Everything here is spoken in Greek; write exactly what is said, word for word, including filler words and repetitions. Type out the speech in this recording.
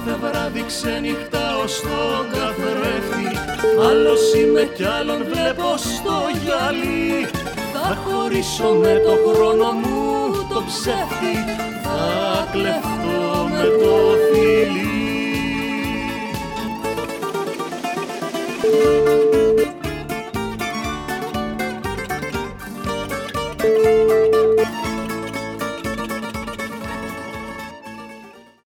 Κάθε βράδυ ξενυχτάω στον καθρέφτη, άλλος είμαι κι άλλον βλέπω στο γυαλί. Θα χωρίσω με το χρόνο μου το ψεύτη, θα κλεφτώ